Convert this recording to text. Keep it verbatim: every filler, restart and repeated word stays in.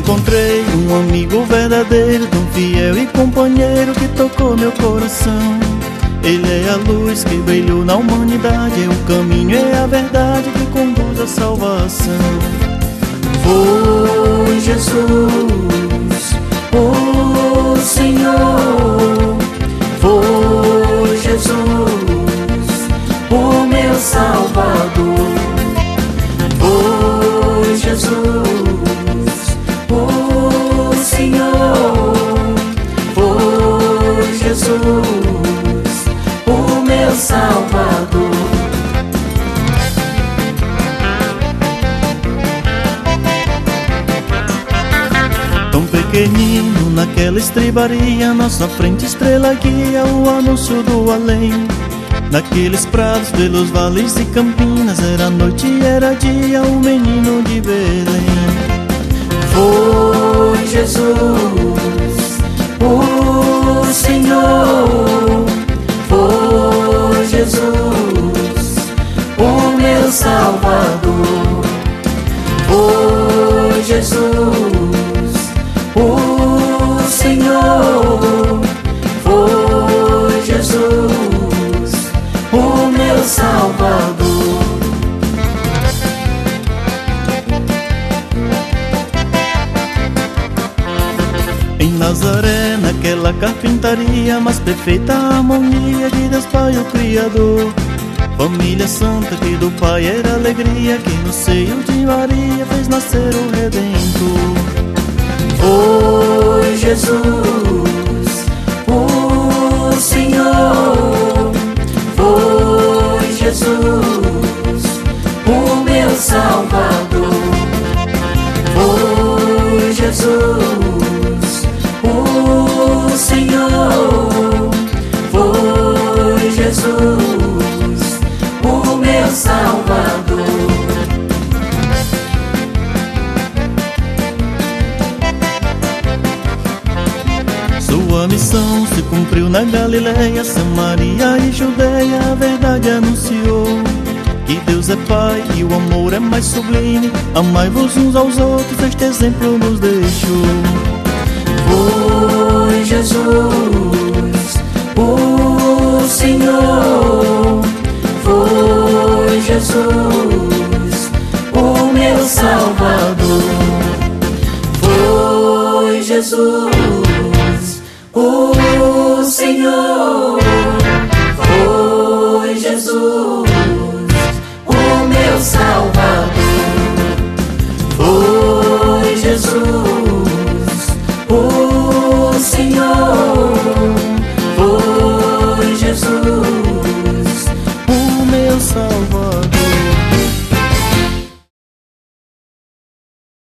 Encontrei um amigo verdadeiro, tão fiel e companheiro que tocou meu coração. Ele é a luz que brilhou na humanidade, é o caminho, é a verdade que conduz à salvação. Foi Jesus, o Senhor. Foi Jesus, o meu Salvador. Foi Jesus, o Senhor. Foi Jesus, o meu Salvador. Tão pequenino naquela estribaria, nossa frente estrela guia o anúncio do além. Naqueles prados, pelos vales e campinas, era noite e era dia, o menino de Belém. Foi Jesus, o Senhor. Foi Jesus, o meu Salvador. Foi Jesus, o Senhor. Foi Jesus, o meu Salvador. Em Nazaré, naquela carpintaria, mais perfeita harmonia de Deus Pai, o Criador. Família santa que do Pai era alegria, que no seio de Maria fez nascer o Redentor. Foi Jesus, o Senhor. Foi Jesus, o meu Salvador. Foi Jesus, o Senhor. Foi Jesus, o meu Salvador. Sua missão se cumpriu na Galileia, Samaria e Judeia, a verdade anunciou. Que Deus é Pai e o amor é mais sublime, amai-vos uns aos outros, este exemplo nos deixou. Foi Jesus, o Senhor. Foi Jesus, o meu Salvador. Foi Jesus, o Senhor. Foi Jesus, o meu Salvador. Foi Jesus.